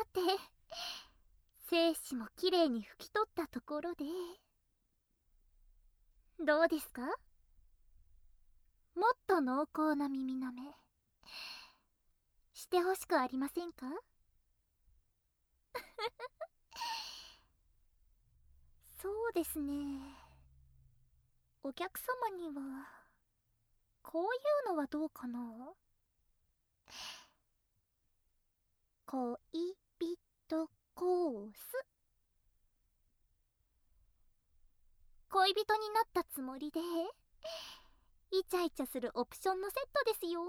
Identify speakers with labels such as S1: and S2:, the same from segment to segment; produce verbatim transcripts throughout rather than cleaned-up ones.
S1: て、精子もきれいに拭き取ったところで、どうですか？もっと濃厚な耳なめしてほしくありませんか？そうですね。お客様にはこういうのはどうかな？恋人コース。恋人になったつもりでイチャイチャするオプションのセットですよ。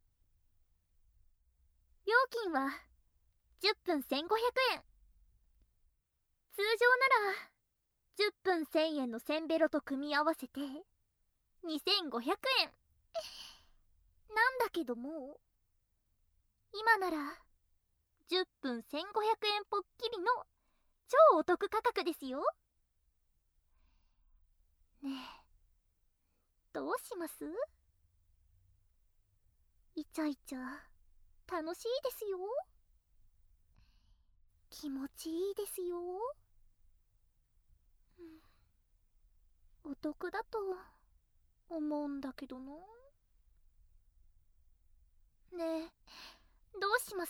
S1: 料金はじゅっぷんせんごひゃくえん。通常ならじゅっぷんせんえんのせんベロと組み合わせてにせんごひゃくえんなんだけども、今ならじゅっぷんせんごひゃくえんぽっきりの超お得価格ですよ。ねえ、どうします？イチャイチャ楽しいですよ。気持ちいいですよ。お得だと思うんだけどな。ねえ、どうします？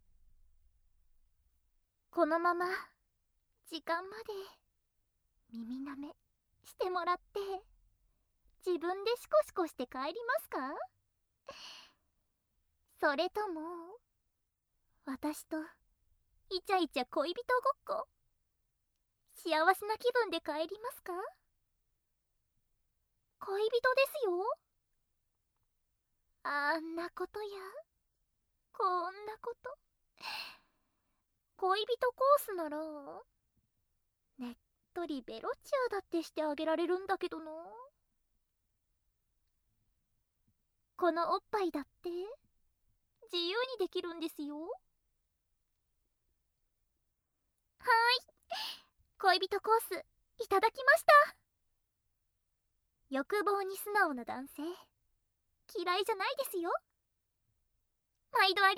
S1: このまま時間まで耳なめしてもらって自分でシコシコして帰りますか？それとも私とイチャイチャ恋人ごっこ幸せな気分で帰りますか？恋人ですよ。あんなことやこんなこと。恋人コースならねっとりベロチューだってしてあげられるんだけどな。このおっぱいだって自由にできるんですよ。はーい、恋人コースいただきました。欲望に素直な男性嫌いじゃないですよ。毎度あり。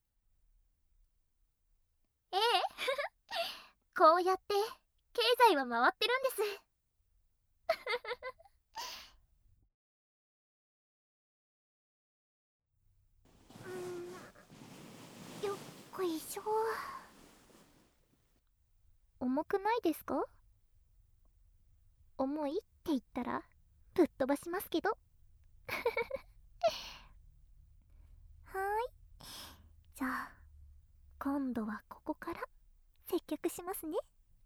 S1: ええこうやって経済は回ってるんです。うん、よっこいしょ。重くないですか？重いって言ったらぶっ飛ばしますけど。はーい、じゃあ今度はここから接客しますね。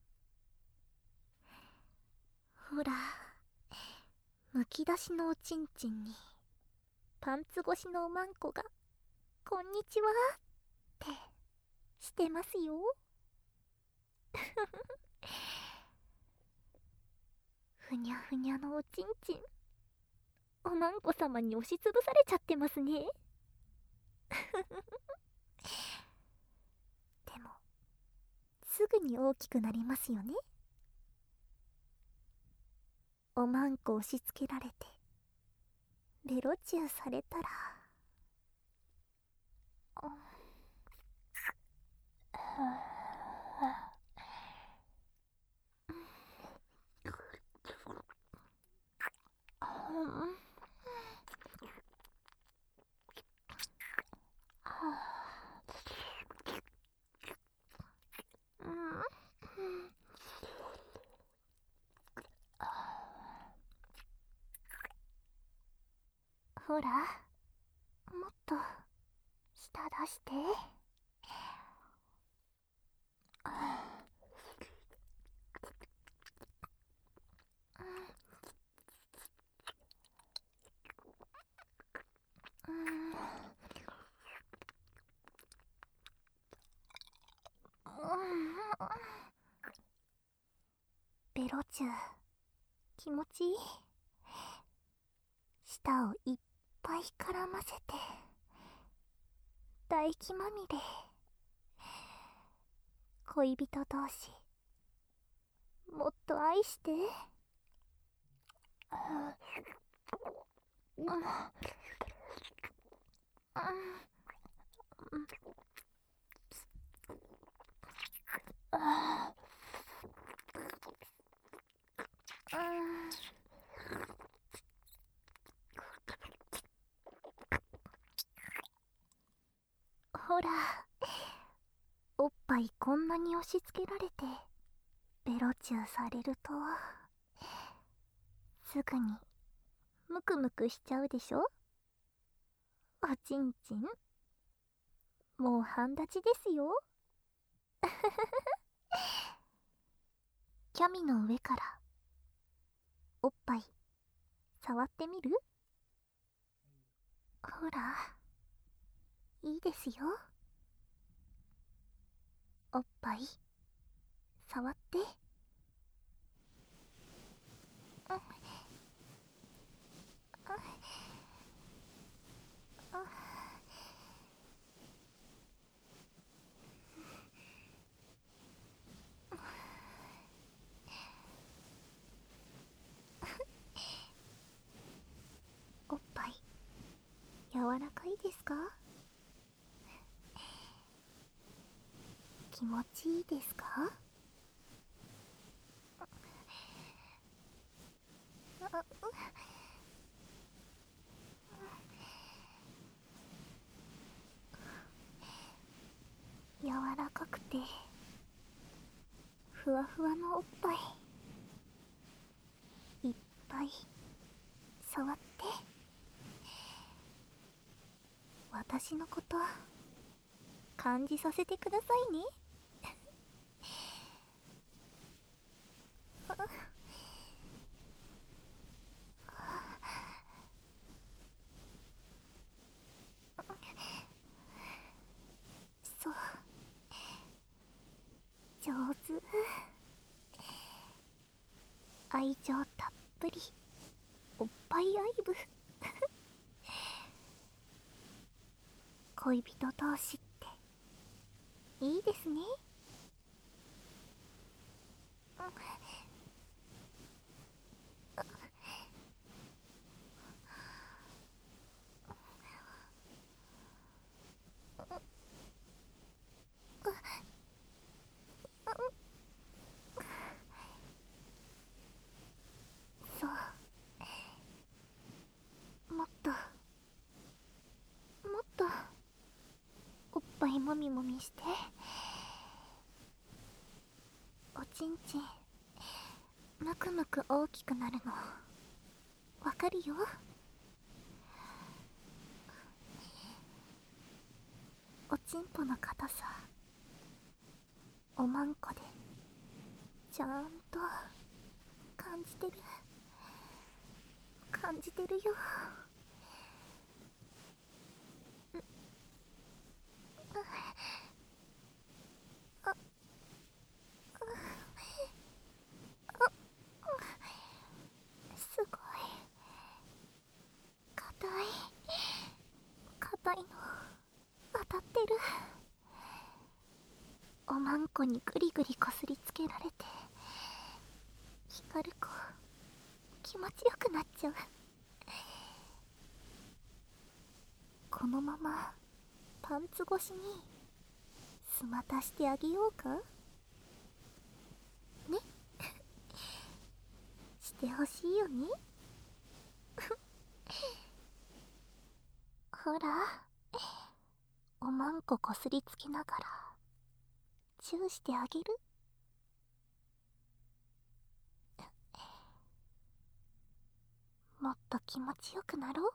S1: ほら、むき出しのおちんちんにパンツ越しのおまんこがこんにちはってしてますよ。ふにゃふにゃのおちんちん、おまんこ様に押しつぶされちゃってますね。でもすぐに大きくなりますよね。おまんこ押し付けられてベロチューされたら、うん、ほら、もっと舌出して。ベロチュー気持ちいい。舌をいっぱい絡ませて唾液まみれ。恋人同士もっと愛して。うん、うん、 ほら、おっぱいこんなに押し付けられてベロチューされるとすぐにムクムクしちゃうでしょ。おちんちんもう半立ちですよ。キャミの上からおっぱい触ってみる？ほら、いいですよ。おっぱい触って。おっぱい柔らかいですか？気持ちいいですか？柔らかくてふわふわのおっぱいいっぱい触って。私のこと感じさせてくださいね。そう、上手。愛情たっぷりおっぱい愛撫。恋人同士っていいですね。そう、もっともっとおっぱいもみもみして。おちんちんむくむく大きくなるのわかるよ。おちんぽの硬さおまんこでちゃんと感じてる感じてるよ。すごい硬い硬いの当たってる。おまんこにグリグリこすりつけられて光る子気持ちよくなっちゃう。このままパンツ越しにすまたしてあげようかね。してほしいよね。ほら、おまんここすりつけながらチューしてあげる。もっと気持ちよくなろう。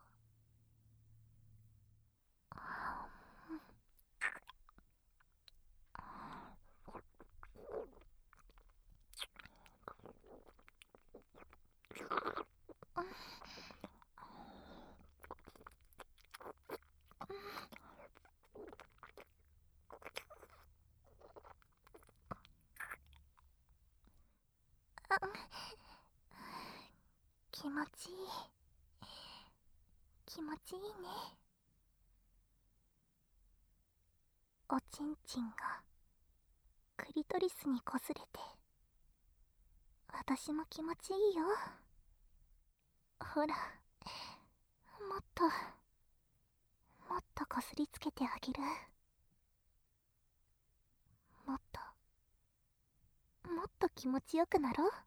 S1: 気持ちいい気持ちいいね。おちんちんがクリトリスにこすれて私も気持ちいいよ。ほら、もっともっとこすりつけてあげる。もっともっと気持ちよくなろう。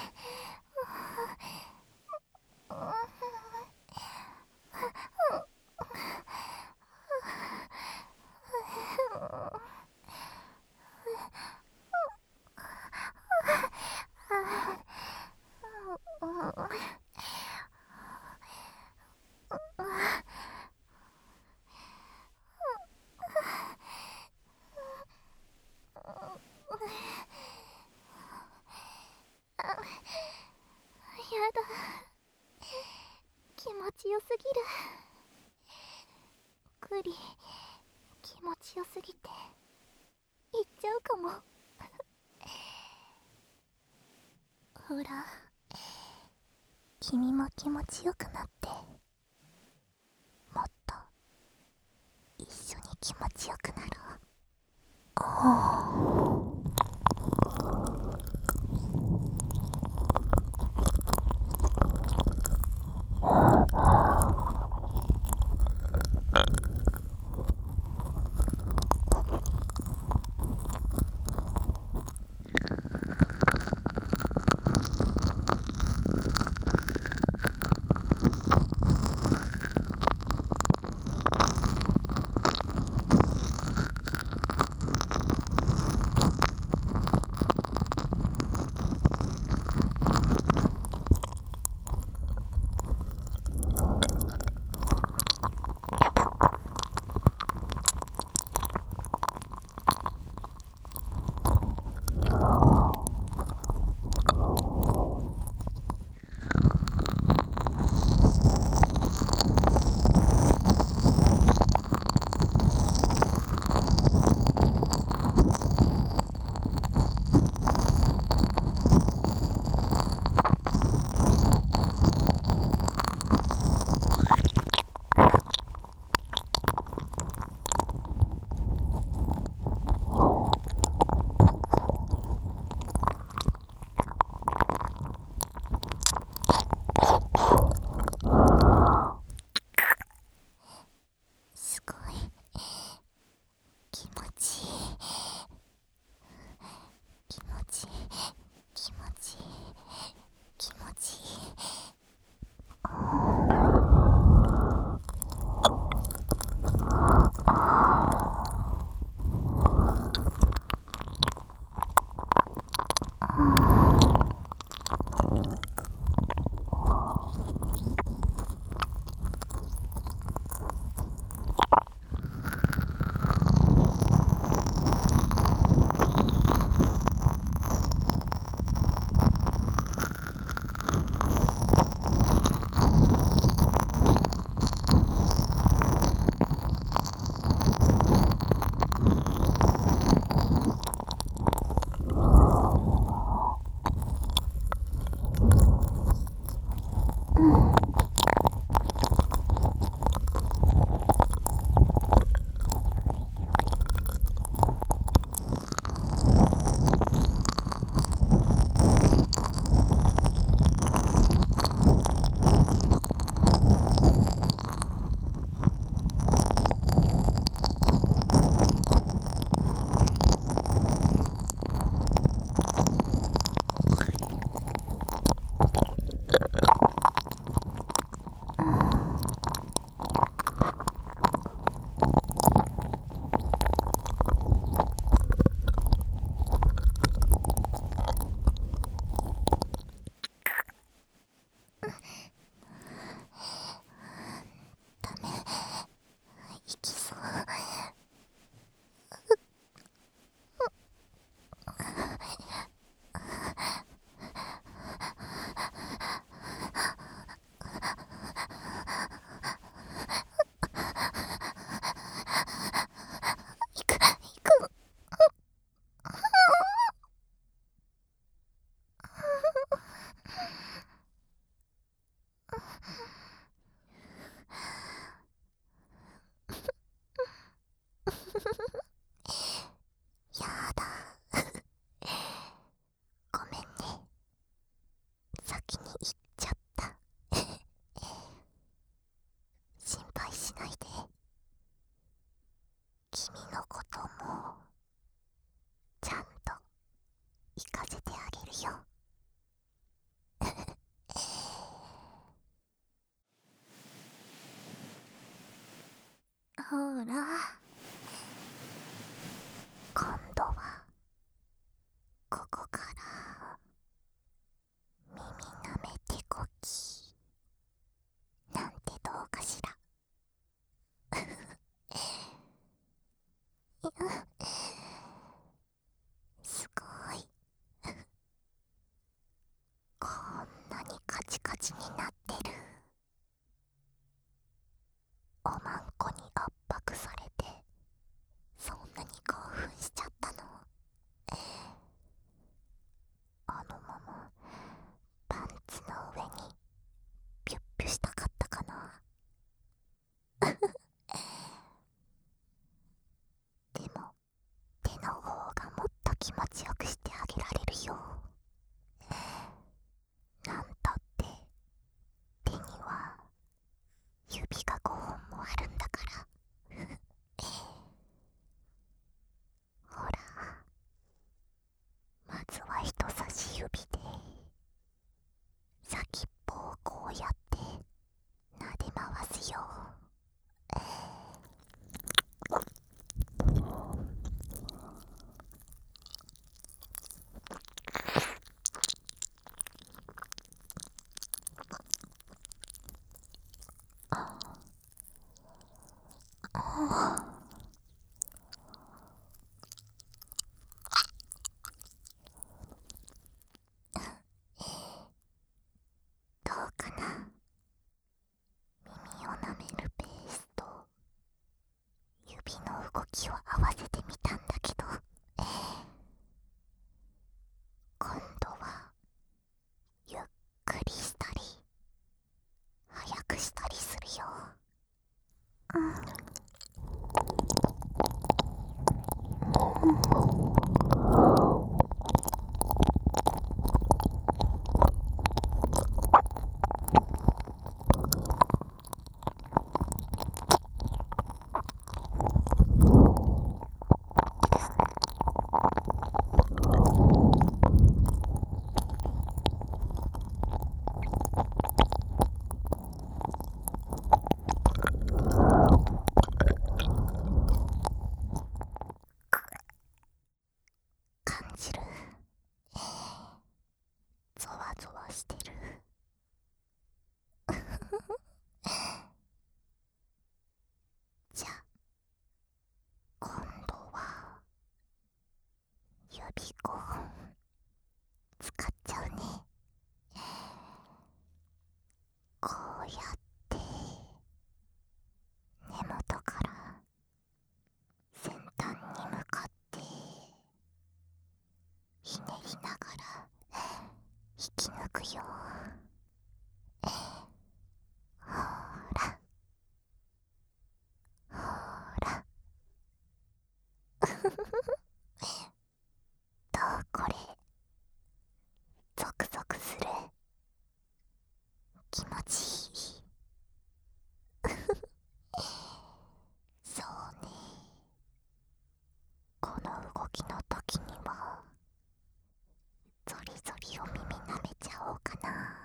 S1: やだ、気持ちよすぎる。クリ、気持ちよすぎて行っちゃうかも。ほら、君も気持ちよくなって、もっと一緒に気持ちよくなろう。 ほら、今度はここから耳なめてこきなんてどうかしら。すごい。こんなにカチカチになってる。おまんこに圧迫されてそんなに興奮しちゃったの？あのままパンツの上にピュッピュしたかったかな。でも手の方がもっと気持ちよくしてあげられるよ。なんたって手には指がごほんもあるんだから。ほら、まずは人差し指で先っぽをこうやって撫で回すよ。どうかな。耳を舐めるペースと指の動きを合わせてみたんだけど、今度はゆっくりしたり早くしたりするよ。うん。感じる？ゾワゾワしてる。じゃあ今度は指ごほん使っちゃうね。こうやって根元から先端に向かってひねりながら引き抜くよ。ほらほら。どうこれ、ゾクゾクする？気持ちいい？そうね。この動きの時にはゾリゾリを耳舐めちゃおうかな。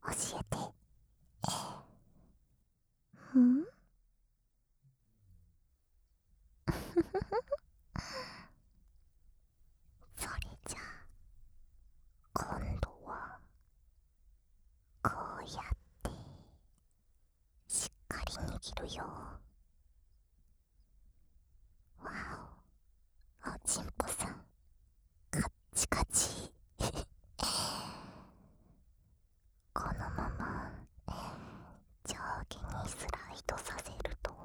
S2: 教えて。んそれじゃあ今度はこうやってしっかり握るよ。わお、おちんぽさんカッチカチこのまま上下にスライドさせると、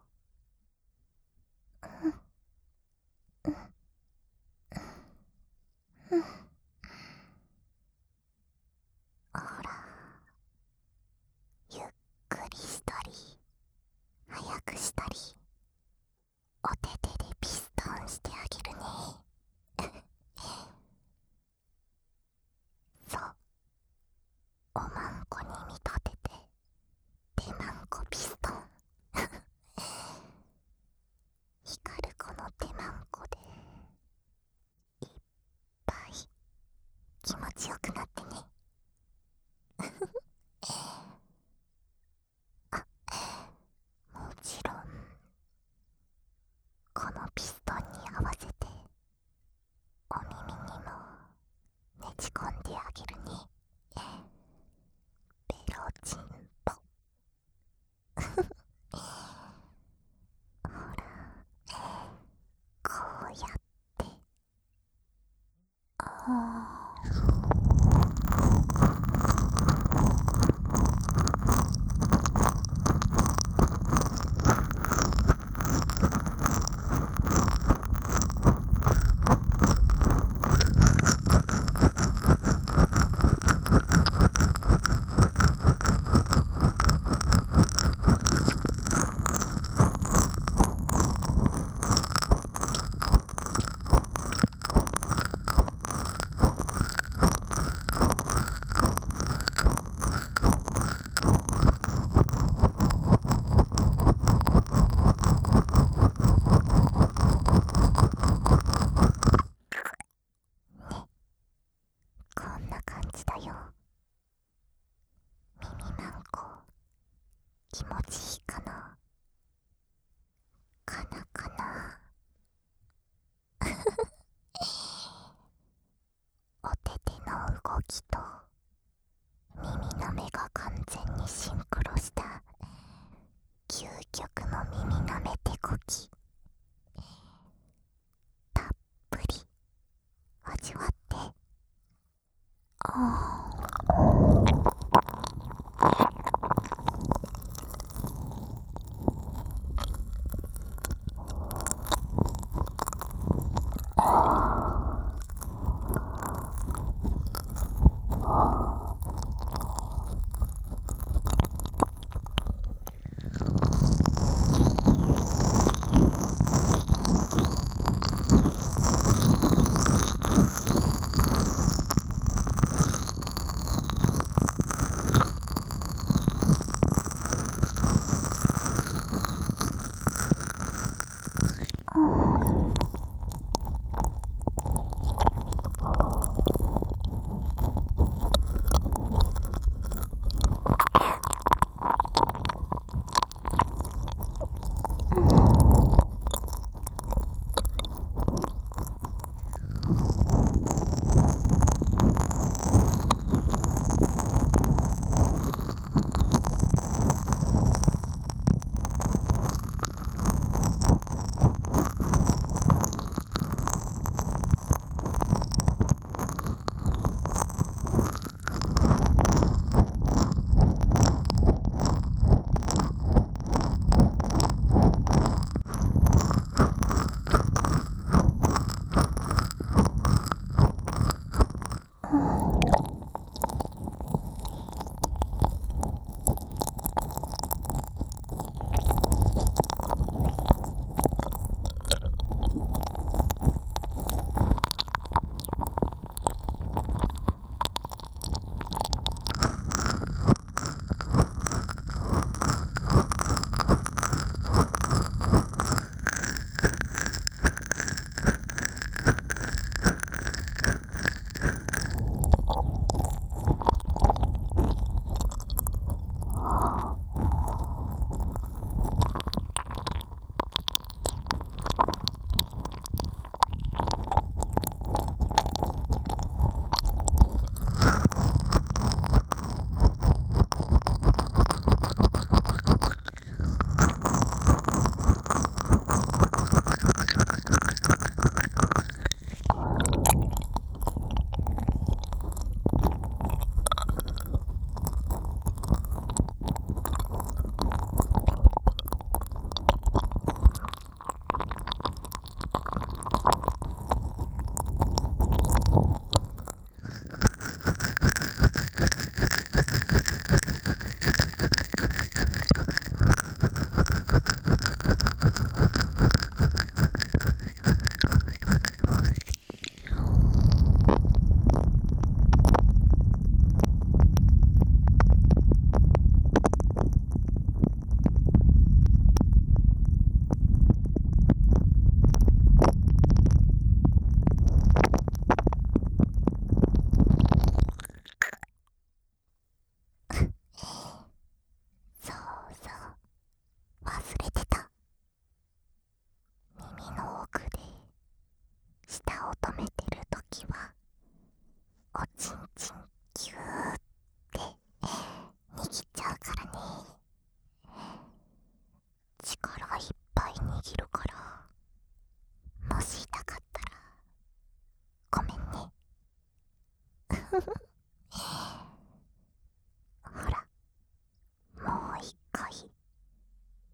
S2: うんうんうん、ほら、ゆっくりしたり早くしたり、お手手でピストンしてあげるねそう、おまんこに見立てて手まんこピストン光るこの手まんこでいっぱい気持ちよくなってねあ、もちろんこのピストンに合わせてお耳にもねじ込んであげるね。ベロチンポほら、こうやってあこんな感じだよ。耳まんこ気持ちいいかなかなかなお手手の動きと耳の目が完全にシンクロした究極の耳なめ手こき、たっぷり味わって。あー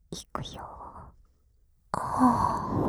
S2: いくよ。あ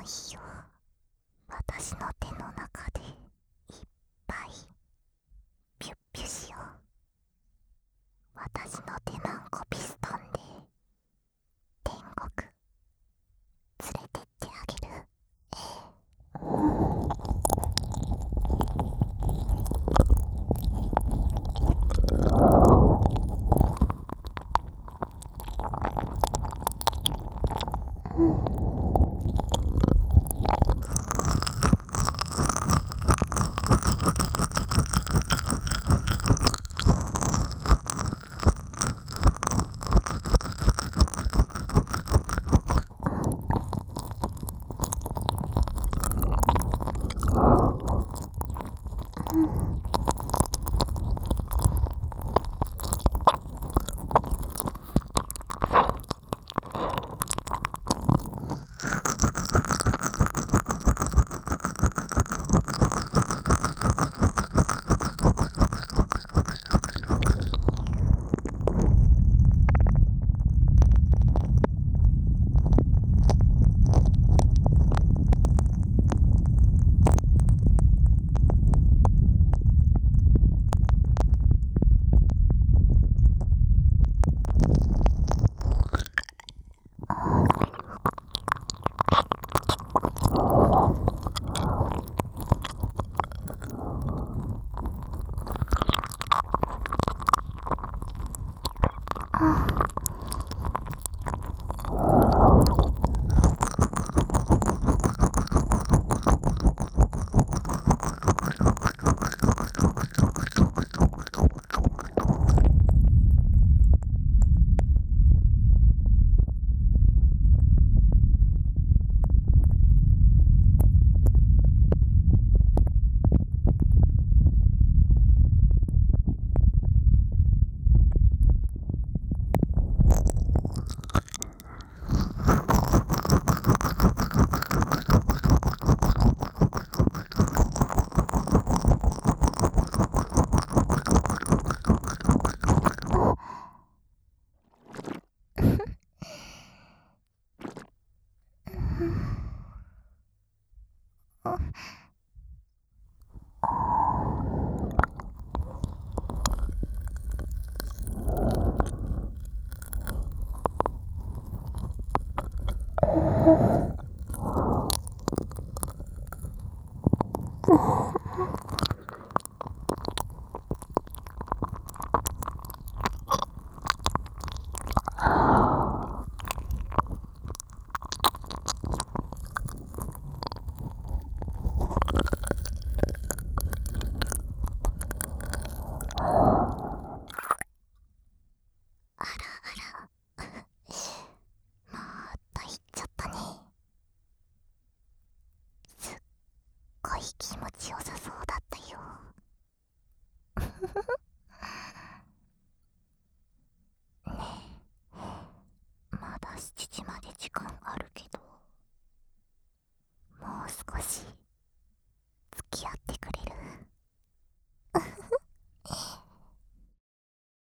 S2: いよ。私の手の中でいっぱいピュッピュしよう。私の手なんこピストンで天国連れてってあげる。気持ちよさそうだったよ。